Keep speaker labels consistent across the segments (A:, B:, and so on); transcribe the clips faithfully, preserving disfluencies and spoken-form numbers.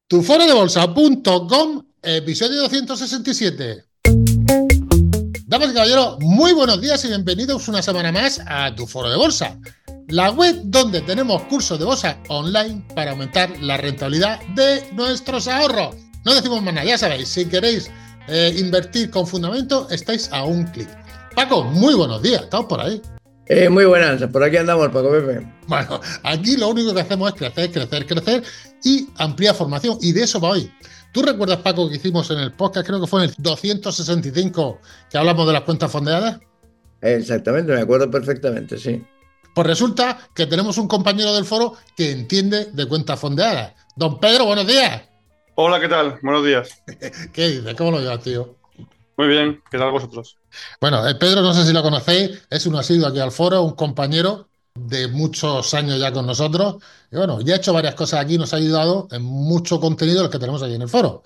A: tu foro de bolsa punto com, episodio doscientos sesenta y siete. Damas y caballeros, muy buenos días y bienvenidos una semana más a Tu Foro de Bolsa, la web donde tenemos cursos de bolsa online para aumentar la rentabilidad de nuestros ahorros. No decimos más nada, ya sabéis, si queréis eh, invertir con fundamento, estáis a un clic. Paco, muy buenos días, ¿estamos por ahí?
B: Eh, muy buenas, por aquí andamos, Paco Pepe.
A: Bueno, aquí lo único que hacemos es crecer, crecer, crecer y ampliar formación, y de eso va hoy. ¿Tú recuerdas, Paco, que hicimos en el podcast, creo que fue en el doscientos sesenta y cinco, que hablamos de las cuentas fondeadas?
B: Exactamente, me acuerdo perfectamente, sí.
A: Pues resulta que tenemos un compañero del foro que entiende de cuentas fondeadas. Don Pedro, buenos días.
C: Hola, ¿qué tal? Buenos días.
A: ¿Qué dices? ¿Cómo lo llevas, tío?
C: Muy bien, ¿qué tal vosotros?
A: Bueno, el Pedro, no sé si lo conocéis, es un asiduo aquí al foro, un compañero de muchos años ya con nosotros. Y bueno, ya ha hecho varias cosas aquí, nos ha ayudado en mucho contenido los que tenemos aquí en el foro.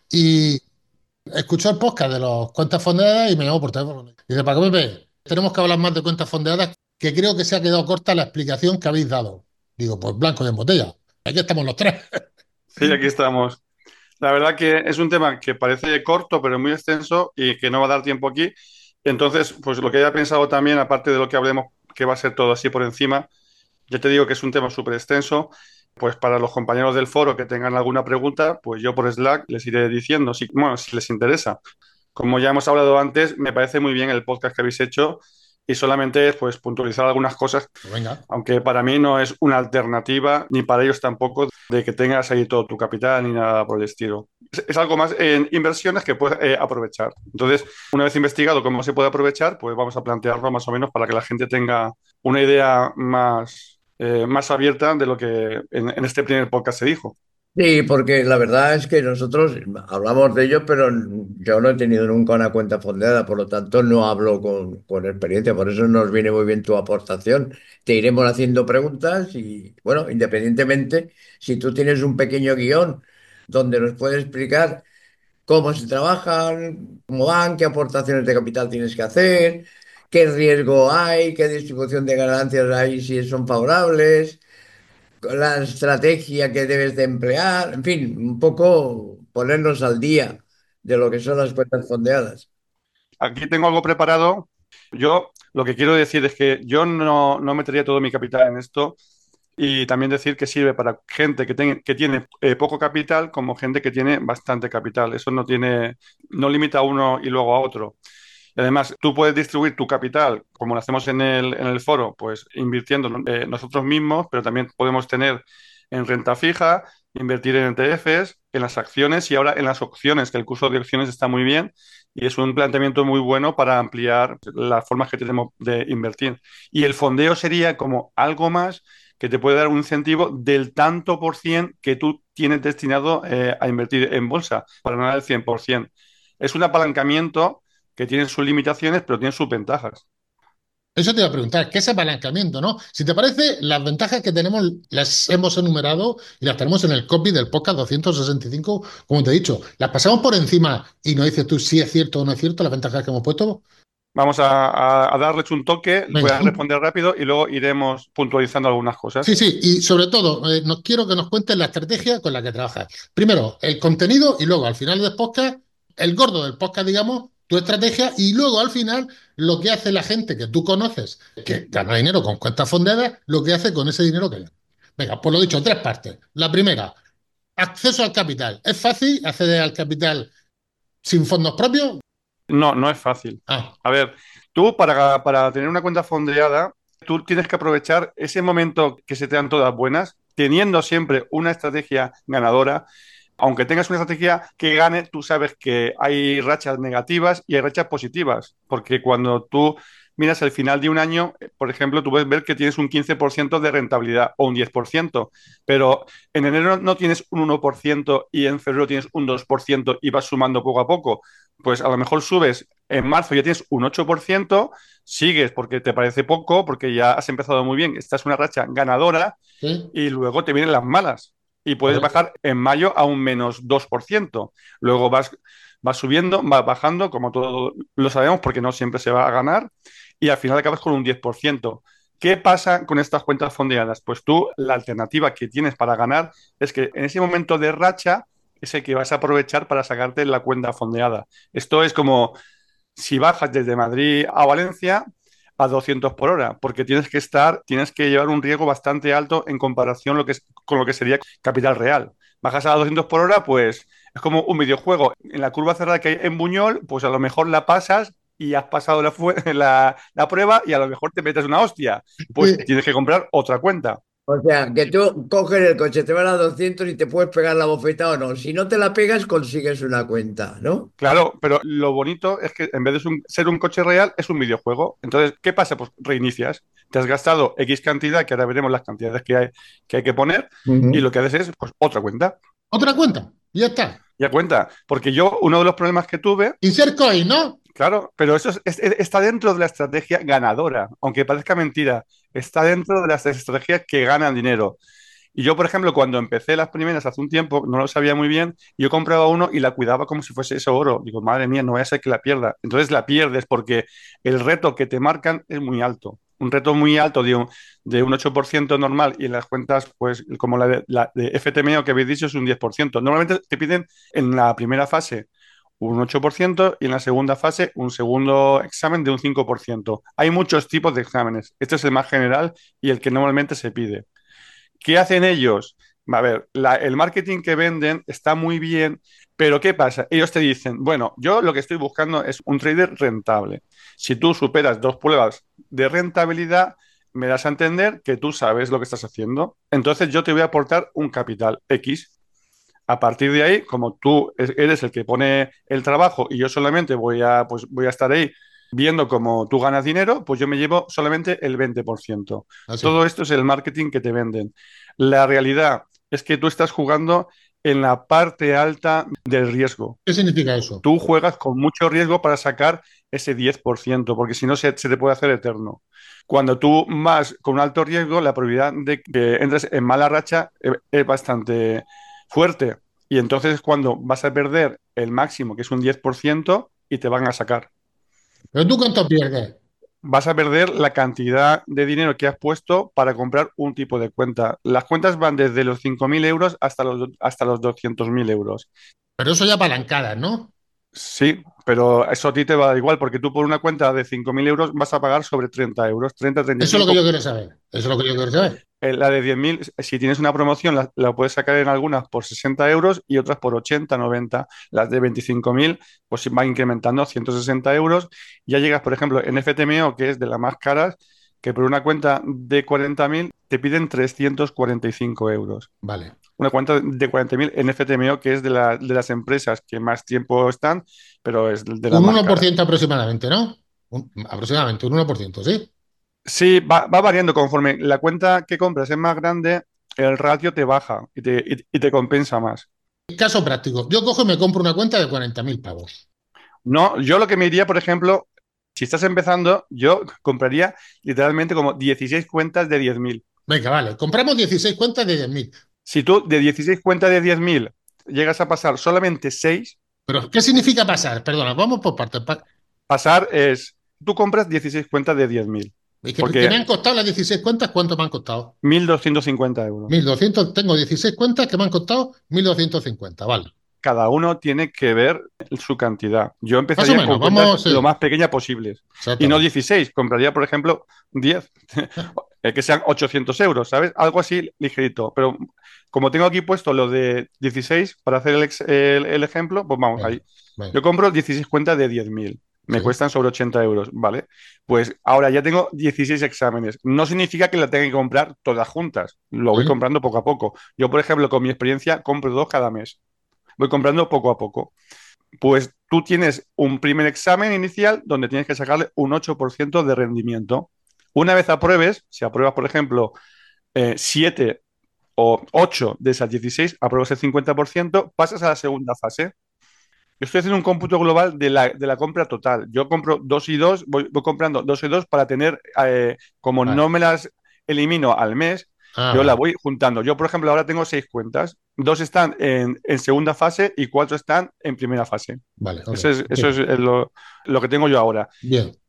A: Y escuchó el podcast de las cuentas fondeadas y me llamó por teléfono. Y dice, Paco Pepe, tenemos que hablar más de cuentas fondeadas, que creo que se ha quedado corta la explicación que habéis dado. Digo, pues blanco y en botella. Aquí estamos los tres.
C: Sí, aquí estamos. La verdad que es un tema que parece corto, pero muy extenso y que no va a dar tiempo aquí. Entonces, pues lo que había pensado también, aparte de lo que hablemos, que va a ser todo así por encima, ya te digo que es un tema súper extenso, pues para los compañeros del foro que tengan alguna pregunta, pues yo por Slack les iré diciendo, si, bueno, si les interesa. Como ya hemos hablado antes, me parece muy bien el podcast que habéis hecho y solamente pues puntualizar algunas cosas,
A: Pues venga.
C: aunque para mí no es una alternativa, ni para ellos tampoco, de que tengas ahí todo tu capital ni nada por el estilo. Es, es algo más en inversiones que puedes eh, aprovechar. Entonces, una vez investigado cómo se puede aprovechar, pues vamos a plantearlo más o menos para que la gente tenga una idea más, eh, más abierta de lo que en, en este primer podcast se dijo.
B: Sí, porque la verdad es que nosotros hablamos de ello, pero yo no he tenido nunca una cuenta fondeada, por lo tanto no hablo con, con experiencia, por eso nos viene muy bien tu aportación. Te iremos haciendo preguntas y, bueno, independientemente, si tú tienes un pequeño guión donde nos puedes explicar cómo se trabajan, cómo van, qué aportaciones de capital tienes que hacer, qué riesgo hay, qué distribución de ganancias hay si son favorables, la estrategia que debes de emplear, en fin, un poco ponernos al día de lo que son las cuentas fondeadas.
C: Aquí tengo algo preparado. Yo lo que quiero decir es que yo no, no metería todo mi capital en esto y también decir que sirve para gente que, ten- que tiene eh, poco capital como gente que tiene bastante capital. Eso no tiene, no limita a uno y luego a otro. Y además, tú puedes distribuir tu capital, como lo hacemos en el, en el foro, pues invirtiendo eh, nosotros mismos, pero también podemos tener en renta fija, invertir en E T Fs, en las acciones y ahora en las opciones, que el curso de opciones está muy bien y es un planteamiento muy bueno para ampliar las formas que tenemos de invertir. Y el fondeo sería como algo más que te puede dar un incentivo del tanto por cien que tú tienes destinado eh, a invertir en bolsa, para no dar el cien por ciento. Es un apalancamiento que tiene sus limitaciones, pero tiene sus ventajas.
A: Eso te iba a preguntar, ¿qué es apalancamiento, no? Si te parece, las ventajas que tenemos las hemos enumerado y las tenemos en el copy del podcast doscientos sesenta y cinco, como te he dicho. Las pasamos por encima y nos dices tú si es cierto o no es cierto las ventajas que hemos puesto.
C: Vamos a, a, a darles un toque, voy
A: Venga.
C: a responder rápido y luego iremos puntualizando algunas
A: Sí,
C: cosas.
A: sí, y sobre todo, eh, nos quiero que nos cuentes la estrategia con la que trabajas. Primero, el contenido y luego, al final del podcast, el gordo del podcast, digamos, tu estrategia y luego, al final, lo que hace la gente que tú conoces, que gana dinero con cuentas fondeadas, lo que hace con ese dinero que gana. Venga, pues lo dicho, tres partes. La primera, acceso al capital. ¿Es fácil acceder al capital sin fondos propios?
C: No, no es fácil.
A: Ah,
C: A ver, tú para, para tener una cuenta fondeada, tú tienes que aprovechar ese momento que se te dan todas buenas, teniendo siempre una estrategia ganadora. Aunque tengas una estrategia que gane, tú sabes que hay rachas negativas y hay rachas positivas, porque cuando tú miras el final de un año, eh, por ejemplo, tú puedes ver que tienes un quince por ciento de rentabilidad o un diez por ciento, pero en enero no tienes un uno por ciento y en febrero tienes un dos por ciento y vas sumando poco a poco. Pues a lo mejor subes en marzo ya tienes un ocho por ciento, sigues porque te parece poco, porque ya has empezado muy bien, esta es una racha ganadora
A: sí,
C: y luego te vienen las malas y puedes
A: correcto.
C: bajar en mayo a un menos dos por ciento. Luego vas, vas subiendo, vas bajando, como todos lo sabemos, porque no siempre se va a ganar, y al final acabas con un diez por ciento. ¿Qué pasa con estas cuentas fondeadas? Pues tú, la alternativa que tienes para ganar es que en ese momento de racha es el que vas a aprovechar para sacarte la cuenta fondeada. Esto es como si bajas desde Madrid a Valencia a doscientos por hora, porque tienes que estar, tienes que llevar un riesgo bastante alto en comparación lo que es, con lo que sería capital real. Bajas a doscientos por hora, pues es como un videojuego. En la curva cerrada que hay en Buñol, pues a lo mejor la pasas y has pasado la, la, la prueba y a lo mejor te metes una hostia. Pues
A: Sí,
C: tienes que comprar otra cuenta.
B: O sea, que tú coges el coche, te van a doscientos y te puedes pegar la bofetada o no. Si no te la pegas, consigues una cuenta, ¿no?
C: Claro, pero lo bonito es que en vez de ser un, ser un coche real, es un videojuego. Entonces, ¿qué pasa? Pues reinicias. Te has gastado X cantidad, que ahora veremos las cantidades que hay que, hay que poner, y
B: Ujú.
C: lo que haces es pues, otra cuenta.
A: otra cuenta, y ya está.
C: Ya cuenta. Porque yo, uno de los problemas que tuve,
A: Insert coin, ¿no?
C: claro, pero eso es- es- está dentro de la estrategia ganadora, aunque parezca mentira, está dentro de las estrategias que ganan dinero. Y yo, por ejemplo, cuando empecé las primeras hace un tiempo, no lo sabía muy bien, yo compraba uno y la cuidaba como si fuese eso oro. Digo, madre mía, no vaya a ser que la pierda. Entonces la pierdes porque el reto que te marcan es muy alto. Un reto muy alto de un, de un ocho por ciento normal y en las cuentas, pues como la de, la de F T M O que habéis dicho, es un diez por ciento. Normalmente te piden en la primera fase un ocho por ciento y en la segunda fase un segundo examen de un cinco por ciento. Hay muchos tipos de exámenes. Este es el más general y el que normalmente se pide. ¿Qué hacen ellos? A ver, la- el marketing que venden está muy bien, pero ¿qué pasa? Ellos te dicen, bueno, yo lo que estoy buscando es un trader rentable. Si tú superas dos pruebas de rentabilidad, me das a entender que tú sabes lo que estás haciendo. Entonces yo te voy a aportar un capital X. A partir de ahí, como tú es- eres el que pone el trabajo y yo solamente voy a, pues, voy a estar ahí viendo cómo tú ganas dinero, pues yo me llevo solamente el veinte por ciento.
A: Así.
C: Todo esto es el marketing que te venden. La realidad es que tú estás jugando en la parte alta del riesgo.
A: ¿Qué significa eso?
C: Tú juegas con mucho riesgo para sacar ese diez por ciento, porque si no se, se te puede hacer eterno. Cuando tú vas con un alto riesgo, la probabilidad de que entres en mala racha es, es bastante fuerte. Y entonces es cuando vas a perder el máximo, que es un diez por ciento, y te van a sacar.
A: ¿Pero tú cuánto pierdes?
C: Vas a perder la cantidad de dinero que has puesto para comprar un tipo de cuenta. Las cuentas van desde los cinco mil euros hasta los, hasta los doscientos mil euros.
A: Pero eso ya apalancadas, ¿no?
C: Sí, pero eso a ti te va a dar igual, porque tú por una cuenta de cinco mil euros vas a pagar sobre treinta euros, treinta,
A: Eso es lo que yo
C: treinta y cinco.
A: quiero saber. Eso es lo que yo quiero saber.
C: Eh, La de diez mil, si tienes una promoción, la, la puedes sacar en algunas por sesenta euros y otras por ochenta, noventa. Las de veinticinco mil, pues va incrementando ciento sesenta euros. Ya llegas, por ejemplo, en F T M O, que es de las más caras, que por una cuenta de cuarenta mil te piden trescientos cuarenta y cinco euros.
A: Vale.
C: Una cuenta de cuarenta mil en F T M O, que es de, la- de las empresas que más tiempo están, pero es de las
A: Un
C: más
A: uno por
C: caras.
A: ciento aproximadamente, ¿no? Un- aproximadamente, un uno por ciento, ¿sí?
C: Sí, va, va variando conforme la cuenta que compras es más grande, el ratio te baja y te, y- y te compensa más.
A: Caso práctico. Yo cojo y me compro una cuenta de cuarenta mil pavos.
C: No, yo lo que me diría, por ejemplo, si estás empezando, yo compraría literalmente como dieciséis cuentas de diez mil.
A: Venga, vale. Compramos dieciséis cuentas de diez mil.
C: Si tú de dieciséis cuentas de diez mil llegas a pasar solamente seis,
A: Pero, ¿qué significa pasar? Perdona, vamos por partes. Pa-
C: pasar es, tú compras dieciséis cuentas de diez mil,
A: ¿Y que, que
C: porque
A: me han costado las dieciséis cuentas? ¿Cuánto me han costado?
C: mil doscientos cincuenta euros.
A: Mil doscientos. Tengo dieciséis cuentas que me han costado mil doscientos cincuenta. Vale.
C: Cada uno tiene que ver su cantidad. Yo
A: Más o
C: empezaría
A: menos,
C: con cuentas
A: vamos,
C: lo
A: sí.
C: más pequeñas posibles y no
A: Exactamente.
C: dieciséis. Compraría, por ejemplo, diez, eh, que sean ochocientos euros, ¿sabes? Algo así ligerito. Pero como tengo aquí puesto lo de dieciséis para hacer el, ex- el- el ejemplo, pues vamos
A: Venga,
C: ahí. Yo
A: venga.
C: compro dieciséis cuentas de diez mil. Me
A: Sí.
C: cuestan sobre ochenta euros, ¿vale? Pues ahora ya tengo dieciséis exámenes. No significa que las tenga que comprar todas juntas. Lo voy
A: Sí.
C: comprando poco a poco. Yo, por ejemplo, con mi experiencia, compro dos cada mes. Voy comprando poco a poco. Pues tú tienes un primer examen inicial donde tienes que sacarle un ocho por ciento de rendimiento. Una vez apruebes, si apruebas, por ejemplo, eh, siete o ocho de esas dieciséis, apruebas el cincuenta por ciento, pasas a la segunda fase. Yo estoy haciendo un cómputo global de la, de la compra total. Yo compro dos y dos, voy, voy comprando dos y dos para tener, eh, como
A: Vale.
C: no me las elimino al mes,
A: Ah,
C: yo la
A: vale.
C: voy juntando. Yo, por ejemplo, ahora tengo seis cuentas. Dos están en, en segunda fase y cuatro están en primera fase.
A: Vale, ok.
C: Eso es, eso es
A: Entiendo.
C: lo, lo que tengo yo ahora.
A: Bien.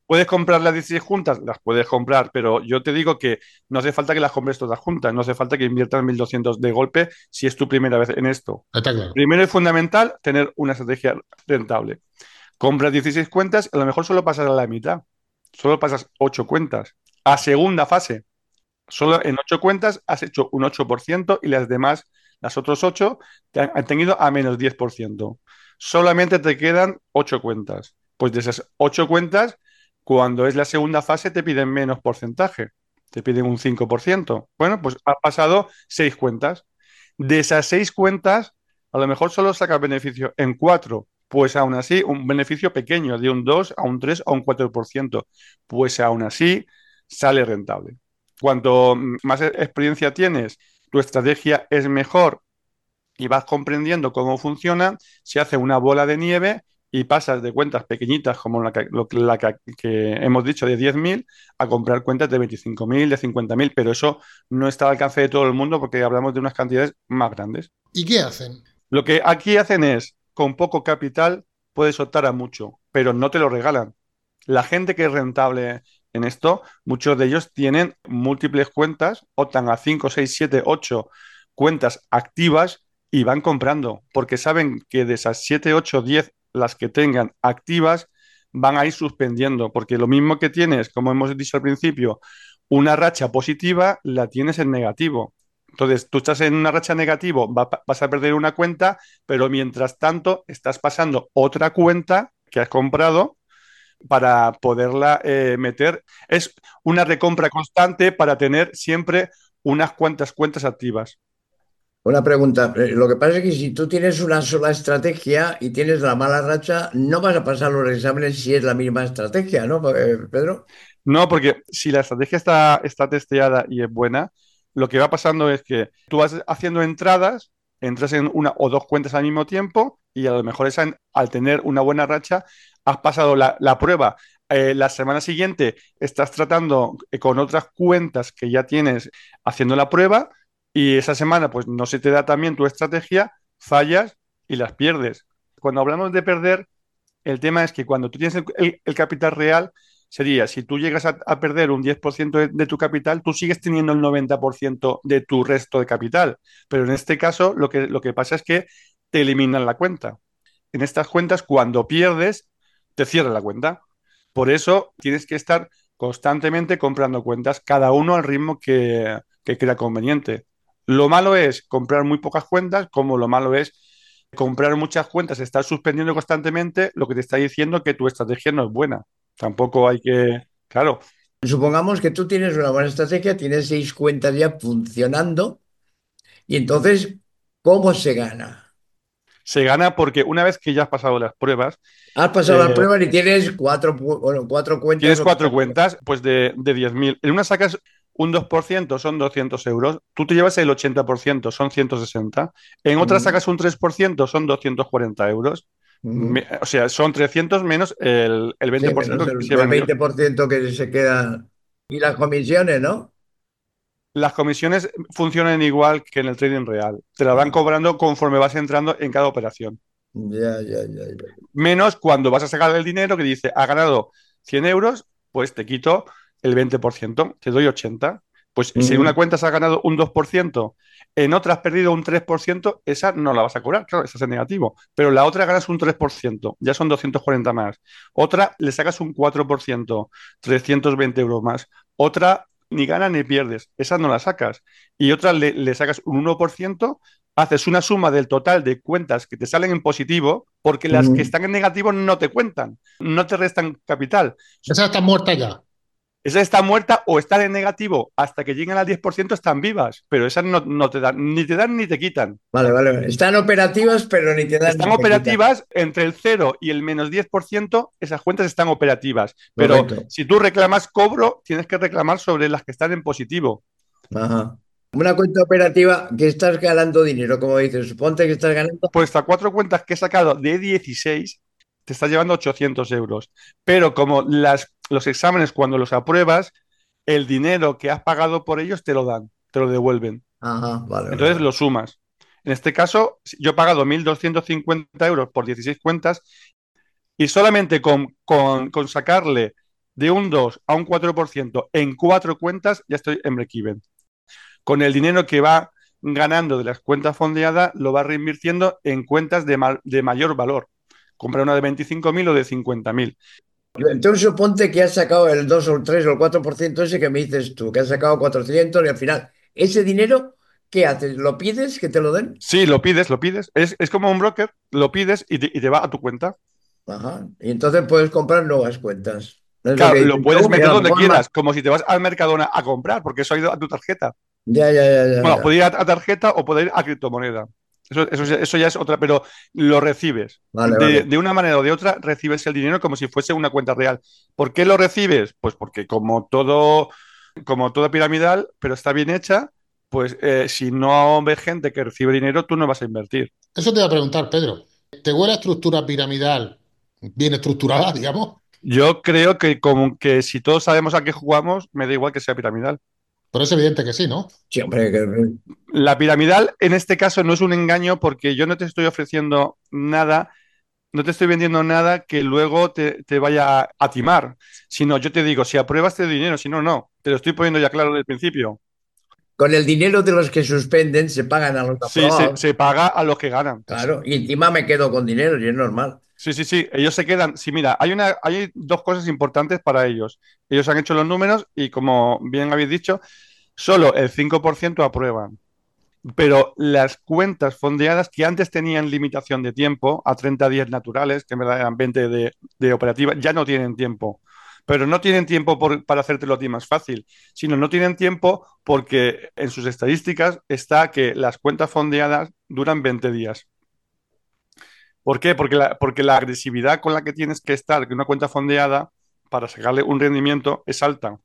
C: ¿Puedes comprar las dieciséis juntas? Las puedes comprar, pero yo te digo que no hace falta que las compres todas juntas, no hace falta que inviertas mil doscientos de golpe si es tu primera vez en esto.
A: Está claro.
C: Primero es fundamental tener una estrategia rentable. Compras dieciséis cuentas, a lo mejor solo pasas a la mitad, solo pasas ocho cuentas. A segunda fase, solo en ocho cuentas has hecho un ocho por ciento y las demás, las otras ocho, te han, han tenido a menos diez por ciento. Solamente te quedan ocho cuentas. Pues de esas ocho cuentas, cuando es la segunda fase, te piden menos porcentaje. Te piden un cinco por ciento. Bueno, pues has pasado seis cuentas. De esas seis cuentas, a lo mejor solo sacas beneficio en cuatro. Pues aún así, un beneficio pequeño, de un dos a un tres a un cuatro por ciento. Pues aún así, sale rentable. Cuanto más experiencia tienes, tu estrategia es mejor y vas comprendiendo cómo funciona, se hace una bola de nieve y pasas de cuentas pequeñitas como la que, lo, la que, que hemos dicho de diez mil a comprar cuentas de veinticinco mil, de cincuenta mil, pero eso no está al alcance de todo el mundo porque hablamos de unas cantidades más grandes.
A: ¿Y qué hacen?
C: Lo que aquí hacen es, con poco capital, puedes optar a mucho, pero no te lo regalan. La gente que es rentable en esto, muchos de ellos tienen múltiples cuentas, optan a cinco, seis, siete, ocho cuentas activas y van comprando, porque saben que de esas siete, ocho, diez, las que tengan activas, van a ir suspendiendo, porque lo mismo que tienes, como hemos dicho al principio, una racha positiva, la tienes en negativo. Entonces, tú estás en una racha negativo, va, vas a perder una cuenta, pero mientras tanto estás pasando otra cuenta que has comprado para poderla eh, meter. Es una recompra constante para tener siempre unas cuantas cuentas activas.
B: Una pregunta. eh, Lo que pasa es que si tú tienes una sola estrategia y tienes la mala racha, no vas a pasar los exámenes si es la misma estrategia, ¿no, eh, Pedro?
C: No, porque si la estrategia está, está testeada y es buena, lo que va pasando es que tú vas haciendo entradas, entras en una o dos cuentas al mismo tiempo y a lo mejor esa, al tener una buena racha, has pasado la, la prueba. Eh, la semana siguiente estás tratando eh, con otras cuentas que ya tienes haciendo la prueba y esa semana pues no se te da también tu estrategia, fallas y las pierdes. Cuando hablamos de perder, el tema es que cuando tú tienes el, el- el capital real, sería, si tú llegas a, a perder un diez por ciento de, de tu capital, tú sigues teniendo el noventa por ciento de tu resto de capital. Pero en este caso, lo que, lo que pasa es que te eliminan la cuenta. En estas cuentas, cuando pierdes, te cierran la cuenta. Por eso tienes que estar constantemente comprando cuentas, cada uno al ritmo que, que crea conveniente. Lo malo es comprar muy pocas cuentas, como lo malo es comprar muchas cuentas, estar suspendiendo constantemente, lo que te está diciendo que tu estrategia no es buena. Tampoco hay que, claro,
B: Supongamos que tú tienes una buena estrategia, tienes seis cuentas ya funcionando y entonces, ¿cómo se gana?
C: se gana porque una vez que ya has pasado las pruebas,
B: Has pasado la
C: eh,
B: prueba y tienes cuatro, pu- bueno, cuatro cuentas
C: tienes cuatro
B: operativas.
C: cuentas, pues de, de diez mil. En una sacas un dos por ciento, son doscientos euros. Tú te llevas el ochenta por ciento, son ciento sesenta. En otra
B: Ujú,
C: sacas un tres por ciento, son doscientos cuarenta euros.
B: ujú.
C: Me- o sea, son trescientos menos el, el
B: Sí,
C: veinte por ciento
B: menos
C: que
B: el,
C: se
B: el
C: llevan ellos.
B: veinte por ciento que se queda. Y las comisiones, ¿no?
C: Las comisiones funcionan igual que en el trading real. Te la van
B: Ah,
C: cobrando conforme vas entrando en cada operación.
B: ya, ya, ya, ya.
C: Menos cuando vas a sacar el dinero que dice, ha ganado cien euros, pues te quito el veinte por ciento, te doy ochenta. Pues si en una
B: Ujú,
C: cuenta se ha ganado un dos por ciento, en otra has perdido un tres por ciento, esa no la vas a cobrar, claro, esa es en negativo. Pero la otra ganas un tres por ciento, ya son doscientos cuarenta más. Otra le sacas un cuatro por ciento, trescientos veinte euros más. Otra ni ganas ni pierdes, esa no la sacas. Y otra le, le sacas un uno por ciento, haces una suma del total de cuentas que te salen en positivo, porque las que
B: ujú.
C: están en negativo no te cuentan, no te restan capital.
A: Esa está muerta ya.
C: Esas están muertas o están en negativo hasta que lleguen al diez por ciento están vivas, pero esas no, no te dan, ni te dan ni te quitan.
B: Vale, vale, vale. Están operativas, pero ni te dan
C: Están
B: ni te quitan.
C: operativas entre el cero y el menos diez por ciento, esas cuentas están operativas. Pero
B: Correcto.
C: si tú reclamas cobro, tienes que reclamar sobre las que están en positivo.
B: Ajá. Una cuenta operativa que estás ganando dinero, como dices. Suponte que estás ganando.
C: Pues a cuatro cuentas que he sacado de dieciséis, te está llevando ochocientos euros. Pero como las, los exámenes, cuando los apruebas, el dinero que has pagado por ellos te lo dan, te lo devuelven.
B: Ajá, vale, vale,
C: Entonces
B: vale.
C: lo sumas. En este caso, yo he pagado mil doscientos cincuenta euros por dieciséis cuentas y solamente con, con, con sacarle de un dos a un cuatro por ciento en cuatro cuentas, ya estoy en break-even. Con el dinero que va ganando de las cuentas fondeadas, lo va reinvirtiendo en cuentas de, ma de mayor valor. Compra una de veinticinco mil o de cincuenta mil.
B: Entonces suponte que has sacado el dos o el tres o el cuatro por ciento ese que me dices tú, que has sacado cuatrocientos y al final, ese dinero, ¿qué haces? ¿Lo pides que te lo den?
C: Sí, lo pides, lo pides. Es, es como un broker, lo pides y te, y te va a tu cuenta.
B: Ajá. Y entonces puedes comprar nuevas cuentas. Es lo
C: Claro,
B: que
C: lo
B: dices
C: puedes
B: tú, y a
C: meter
B: lo
C: donde
B: mejor más.
C: quieras, como si te vas al Mercadona a comprar, porque eso ha ido a tu tarjeta.
B: Ya, ya, ya, ya,
C: Bueno,
B: ya.
C: puede ir a, a tarjeta o puede ir a criptomoneda. Eso, eso, ya- eso ya es otra, pero lo recibes.
B: Vale,
C: De,
B: vale.
C: de una manera o de otra, recibes el dinero como si fuese una cuenta real. ¿Por qué lo recibes? Pues porque como todo, como toda piramidal, pero está bien hecha, pues eh, si no ves gente que recibe dinero, tú no vas a invertir.
A: Eso te iba a preguntar, Pedro. ¿Te huele a estructura piramidal bien estructurada, digamos?
C: Yo creo que como que si todos sabemos a qué jugamos, me da igual que sea piramidal.
A: Pero es evidente que sí, ¿no?
B: Sí, hombre, que-
C: La piramidal en este caso no es un engaño porque yo no te estoy ofreciendo nada, no te estoy vendiendo nada que luego te, te vaya a, a timar, sino yo te digo, si apruebas te doy dinero, si no, no. Te lo estoy poniendo ya claro desde el principio.
B: con el dinero de los que suspenden se pagan a los
C: Sí, se,
B: aprobados.
C: se paga a los que ganan.
A: Eso.
B: Claro, y encima me quedo con dinero y es normal.
C: Sí, sí, sí, ellos se quedan. Sí, mira, hay una, hay dos cosas importantes para ellos. Ellos han hecho los números y como bien habéis dicho, solo el cinco por ciento aprueban. Pero las cuentas fondeadas que antes tenían limitación de tiempo a treinta días naturales, que en verdad eran veinte de, de operativa, ya no tienen tiempo. Pero no tienen tiempo por, para hacértelo a ti más fácil, sino no tienen tiempo porque en sus estadísticas está que las cuentas fondeadas duran veinte días. ¿Por qué? Porque la, porque la agresividad con la que tienes que estar que una cuenta fondeada para sacarle un rendimiento es alta.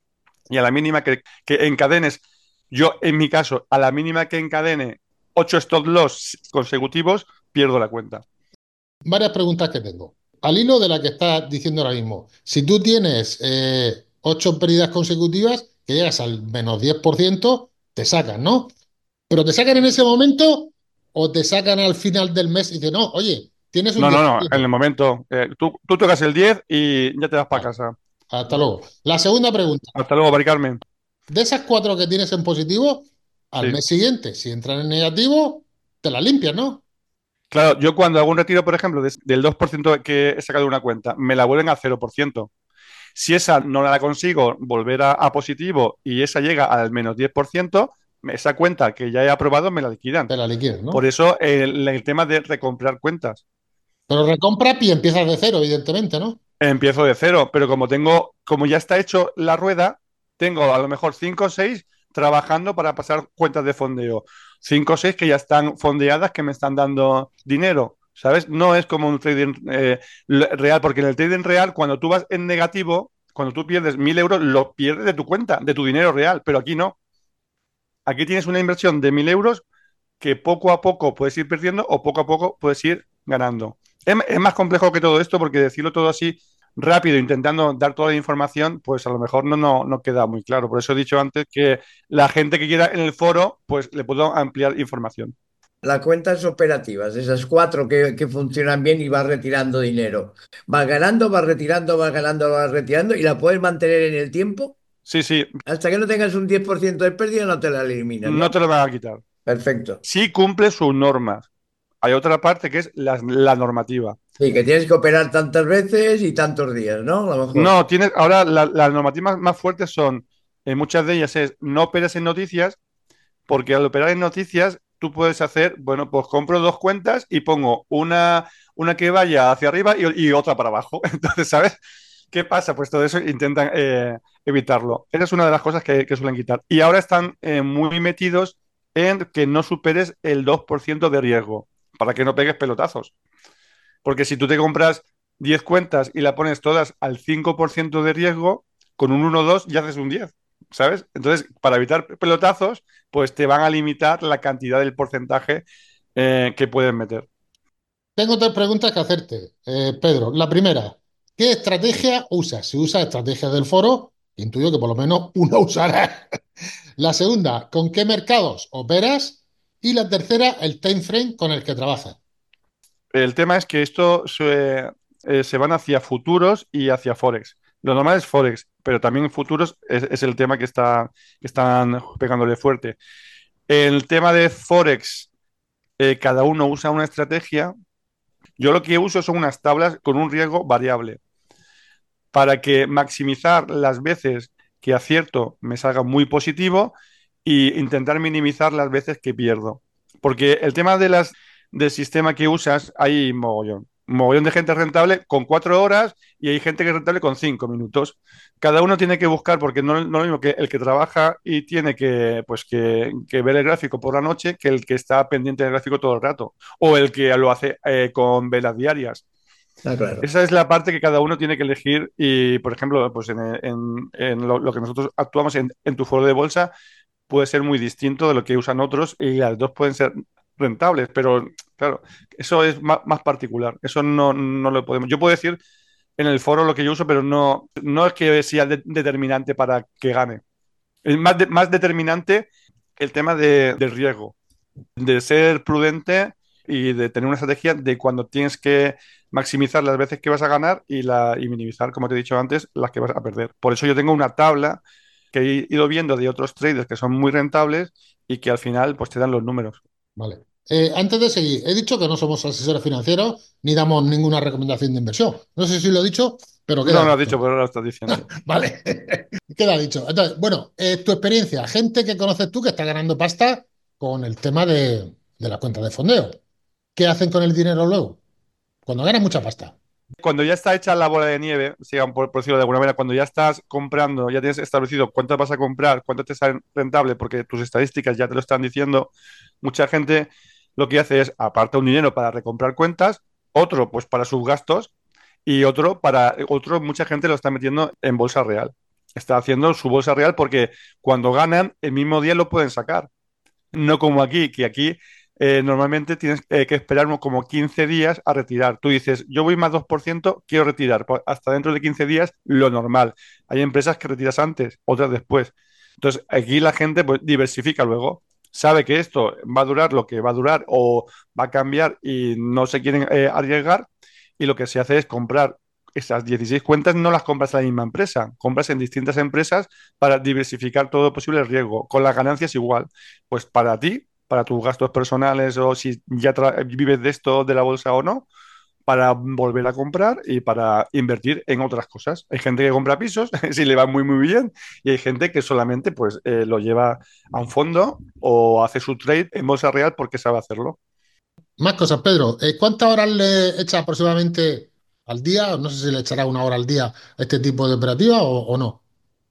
C: Y a la mínima que, que encadenes, yo en mi caso, a la mínima que encadene ocho stop loss consecutivos, pierdo la cuenta.
A: Varias preguntas que tengo. Al hilo de la que estás diciendo ahora mismo, si tú tienes eh, ocho pérdidas consecutivas, que llegas al menos diez por ciento, te sacan, ¿no? Pero te sacan en ese momento o te sacan al final del mes y dicen, no, oye, tienes un
C: No, no, no, en el
A: diez por ciento.
C: momento, eh, tú, tú tocas el diez y ya te vas para
A: Vale,
C: casa.
A: hasta luego. La segunda pregunta,
C: Hasta luego, Mari Carmen.
A: de esas cuatro que tienes en positivo, al
C: Sí.
A: mes siguiente, si entran en negativo, te la limpias, ¿no?
C: Claro, yo cuando hago un retiro, por ejemplo, de- del dos por ciento que he sacado de una cuenta, me la vuelven a cero por ciento. Si esa no la consigo volver a, a positivo y esa llega al menos diez por ciento, esa cuenta que ya he aprobado me la liquidan.
A: Te la liquidas,
C: Por
A: ¿no?
C: eso el, el tema de recomprar cuentas.
A: Pero recompra y empiezas de cero, evidentemente, ¿no?
C: Empiezo de cero, pero como tengo, como ya está hecho la rueda, tengo a lo mejor cinco o seis trabajando para pasar cuentas de fondeo. Cinco o seis que ya están fondeadas, que me están dando dinero. ¿Sabes? No es como un trading eh, real, porque en el trading real, cuando tú vas en negativo, cuando tú pierdes mil euros, lo pierdes de tu cuenta, de tu dinero real, pero aquí no. Aquí tienes una inversión de mil euros que poco a poco puedes ir perdiendo o poco a poco puedes ir ganando. Es, es más complejo que todo esto porque decirlo todo así rápido, intentando dar toda la información, pues a lo mejor no, no, no queda muy claro. Por eso he dicho antes que la gente que quiera en el foro, pues le puedo ampliar información.
B: Las cuentas operativas, esas cuatro que, que funcionan bien y vas retirando dinero. Vas ganando, vas retirando, vas ganando, vas retirando y la puedes mantener en el tiempo.
C: Sí, sí,
B: Hasta que no tengas un diez por ciento de pérdida no te la eliminan,
C: no
B: ¿no?
C: te lo van a quitar.
B: Perfecto.
C: Sí cumple sus normas. Hay otra parte que es la, la normativa.
B: Sí, que tienes que operar tantas veces y tantos días, ¿no? A lo mejor.
C: No, tienes, ahora la- las normativas más fuertes son, en muchas de ellas es no operes en noticias, porque al operar en noticias tú puedes hacer, bueno, pues compro dos cuentas y pongo una, una que vaya hacia arriba y, y otra para abajo. Entonces, ¿sabes? ¿Qué pasa? Pues todo eso intentan eh, evitarlo. Esa es una de las cosas que, que suelen quitar. Y ahora están eh, muy metidos en que no superes el dos por ciento de riesgo, para que no pegues pelotazos. Porque si tú te compras diez cuentas y la pones todas al cinco por ciento de riesgo, con un uno o dos ya haces un diez, ¿sabes? Entonces, para evitar pelotazos, pues te van a limitar la cantidad del porcentaje eh, que pueden meter.
A: Tengo tres preguntas que hacerte, eh, Pedro. La primera, ¿qué estrategia usas? Si usas estrategia del foro, intuyo que por lo menos una usarás. La segunda, ¿con qué mercados operas? Y la tercera, el time frame con el que trabajas.
C: El tema es que esto se, eh, se van hacia futuros y hacia Forex. Lo normal es Forex, pero también en futuros es, es el tema que está, que están pegándole fuerte. El tema de Forex, eh, cada uno usa una estrategia. Yo lo que uso son unas tablas con un riesgo variable para que maximizar las veces que acierto me salga muy positivo e intentar minimizar las veces que pierdo. Porque el tema de las, del sistema que usas, hay mogollón. Mogollón de gente rentable con cuatro horas y hay gente que es rentable con cinco minutos. Cada uno tiene que buscar, porque no, no es lo mismo que el que trabaja y tiene que, pues que, que ver el gráfico por la noche que el que está pendiente del gráfico todo el rato. O el que lo hace eh, con velas diarias.
B: Ah, claro.
C: Esa es la parte que cada uno tiene que elegir y, por ejemplo, pues en, en- en lo, lo que nosotros actuamos en, en tu foro de bolsa puede ser muy distinto de lo que usan otros y las dos pueden ser rentables, pero claro, eso es más, más particular. Eso no, no lo podemos. Yo puedo decir en el foro lo que yo uso, pero no, no es que sea de- determinante para que gane. Es más, de- más determinante el tema de, del riesgo, de ser prudente y de tener una estrategia de cuando tienes que maximizar las veces que vas a ganar y, la, y minimizar, como te he dicho antes, las que vas a perder. Por eso yo tengo una tabla que he ido viendo de otros traders que son muy rentables y que al final pues te dan los números.
A: Vale. Eh, antes de seguir, he dicho que no somos asesores financieros ni damos ninguna recomendación de inversión. No sé si lo he dicho, pero
C: No,
A: queda
C: no lo has dicho,
A: dicho.
C: pero ahora lo estás diciendo.
A: Vale, queda dicho. Entonces, bueno, eh, tu experiencia, gente que conoces tú que está ganando pasta con el tema de, de la cuenta de fondeo. ¿Qué hacen con el dinero luego? Cuando ganan mucha pasta.
C: Cuando ya está hecha la bola de nieve, sigan por, por decirlo de alguna manera, cuando ya estás comprando, ya tienes establecido cuánto vas a comprar, cuánto te sale rentable, porque tus estadísticas ya te lo están diciendo, mucha gente lo que hace es aparta un dinero para recomprar cuentas, otro pues para sus gastos y otro para otro, mucha gente lo está metiendo en bolsa real. Está haciendo su bolsa real porque cuando ganan, el mismo día lo pueden sacar. No como aquí, que aquí eh, normalmente tienes eh, que esperar uno- como quince días a retirar. Tú dices, yo voy más dos por ciento, quiero retirar. Pues hasta dentro de quince días, lo normal. Hay empresas que retiras antes, otras después. Entonces, aquí la gente pues, diversifica luego. Sabe que esto va a durar lo que va a durar o va a cambiar y no se quieren eh, arriesgar. Y lo que se hace es comprar esas dieciséis cuentas, no las compras en la misma empresa, compras en distintas empresas para diversificar todo el posible riesgo. Con las ganancias igual pues para ti, para tus gastos personales o si ya vives de esto, de la bolsa o no, para volver a comprar y para invertir en otras cosas. Hay gente que compra pisos si le va muy muy bien y hay gente que solamente pues eh, lo lleva a un fondo o hace su trade en bolsa real porque sabe hacerlo.
A: Más cosas, Pedro. Eh, ¿cuántas horas le echa aproximadamente al día? No sé si le echará una hora al día a este tipo de operativa o, o no.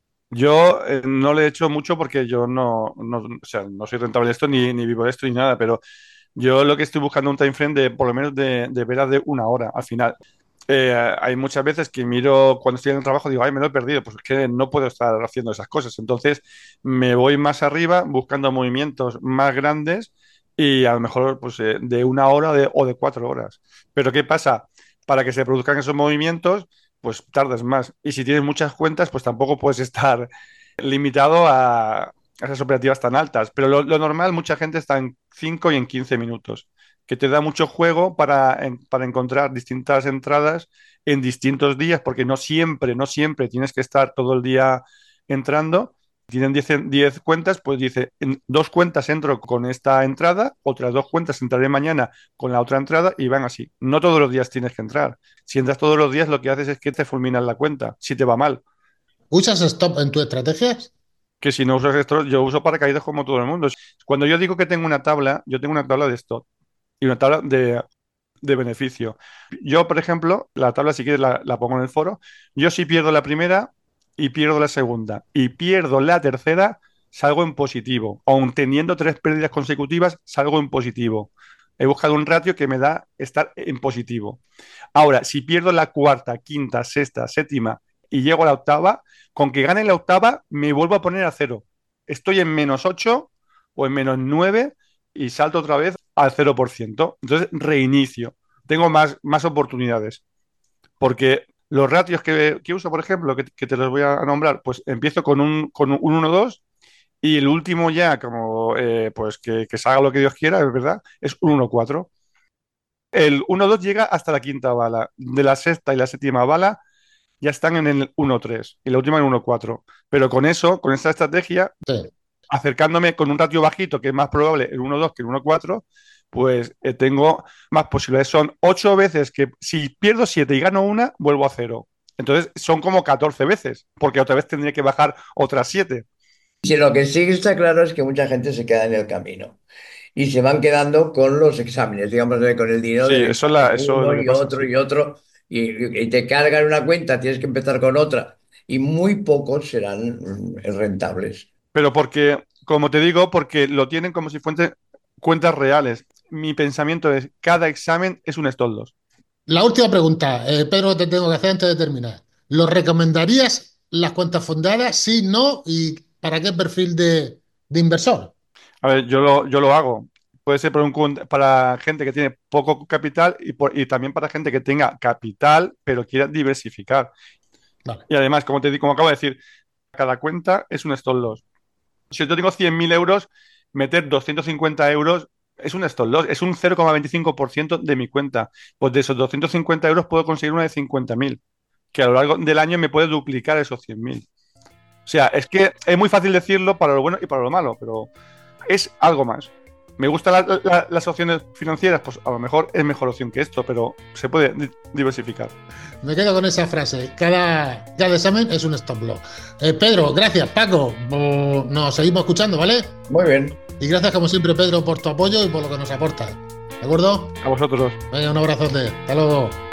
C: Yo eh, no le he hecho mucho porque yo no, no, o sea, no soy rentable de esto ni, ni vivo de esto ni nada, pero yo lo que estoy buscando un time frame de por lo menos de, de veras de una hora al final. Eh, hay muchas veces que miro cuando estoy en el trabajo, digo, ay, me lo he perdido, pues es que no puedo estar haciendo esas cosas. Entonces me voy más arriba buscando movimientos más grandes y a lo mejor pues, eh, de una hora de- o de cuatro horas. Pero ¿qué pasa? Para que se produzcan esos movimientos, pues tardas más. Y si tienes muchas cuentas, pues tampoco puedes estar limitado a, a esas operativas tan altas. Pero lo, lo normal, mucha gente está en cinco y en quince minutos que te da mucho juego para, en- para encontrar distintas entradas en distintos días, porque no siempre, no siempre tienes que estar todo el día entrando. Tienen diez en- diez cuentas, pues dice, en dos cuentas entro con esta entrada, otras dos cuentas entraré mañana con la otra entrada y van así. No todos los días tienes que entrar. Si entras todos los días, lo que haces es que te fulminan la cuenta, si te va mal.
A: ¿Usas stop en tus estrategias?
C: Que si no usas esto, yo uso paracaídas como todo el mundo. Cuando yo digo que tengo una tabla, yo tengo una tabla de stop y una tabla de, de beneficio. Yo, por ejemplo, la tabla, si quieres, la, la pongo en el foro. Yo si pierdo la primera y pierdo la segunda y pierdo la tercera, salgo en positivo. Aun teniendo tres pérdidas consecutivas, salgo en positivo. He buscado un ratio que me da estar en positivo. Ahora, si pierdo la cuarta, quinta, sexta, séptima y llego a la octava, con que gane la octava, me vuelvo a poner a cero. Estoy en menos ocho o en menos nueve y salto otra vez al cero por ciento. Entonces reinicio. Tengo más, más oportunidades. Porque los ratios que, que uso, por ejemplo, que, que, te los voy a nombrar, pues empiezo con un, con un uno dos y el último ya, como eh, pues que, que salga lo que Dios quiera, es verdad, es un uno cuatro. El uno dos llega hasta la quinta bala. De la sexta y la séptima bala ya están en el uno coma tres y la última en uno coma cuatro. Pero con eso, con esta estrategia,
A: Sí.
C: acercándome con un ratio bajito, que es más probable el uno coma dos que el uno coma cuatro, pues eh, tengo más posibilidades. Son ocho veces que si pierdo siete y gano una, vuelvo a cero. Entonces son como catorce veces, porque otra vez tendría que bajar otras siete.
B: Si lo que sí está claro es que mucha gente se queda en el camino y se van quedando con los exámenes, digamos, de- con el dinero
C: Sí,
B: del
C: eso es,
B: examen
C: la, eso es lo
B: uno
C: que
B: y
C: pasa,
B: otro
C: sí.
B: y otro, y, y te cargan una cuenta, tienes que empezar con otra, y muy pocos serán mm, rentables.
C: Pero porque, como te digo, porque lo tienen como si fuesen cuentas reales. Mi pensamiento es, cada examen es un stop loss.
A: La última pregunta, eh, Pedro, que te tengo que hacer antes de terminar. ¿Lo recomendarías las cuentas fondeadas? Sí, no, ¿y para qué perfil de, de inversor?
C: A ver, yo lo, yo lo hago. Puede ser para, un cuen- para gente que tiene poco capital y, por- y también para gente que tenga capital, pero quiera diversificar.
A: Vale.
C: Y además, como te di- como acabo de decir, cada cuenta es un stop loss. Si yo tengo cien mil euros, meter doscientos cincuenta euros es un stop loss, es un cero coma veinticinco por ciento de mi cuenta. Pues de esos doscientos cincuenta euros puedo conseguir una de cincuenta mil, que a lo largo del año me puede duplicar esos cien mil. O sea, es que es muy fácil decirlo para lo bueno y para lo malo, pero es algo más. ¿Me gustan la- la- las opciones financieras? Pues a lo mejor es mejor opción que esto, pero se puede di- diversificar.
A: Me quedo con esa frase. Cada, cada examen es un stop loss. Eh, Pedro, gracias. Paco, oh, nos seguimos escuchando, ¿vale?
B: Muy bien.
A: Y gracias como siempre, Pedro, por tu apoyo y por lo que nos aportas. ¿De acuerdo?
C: A vosotros.
A: Venga, un abrazote. Hasta luego.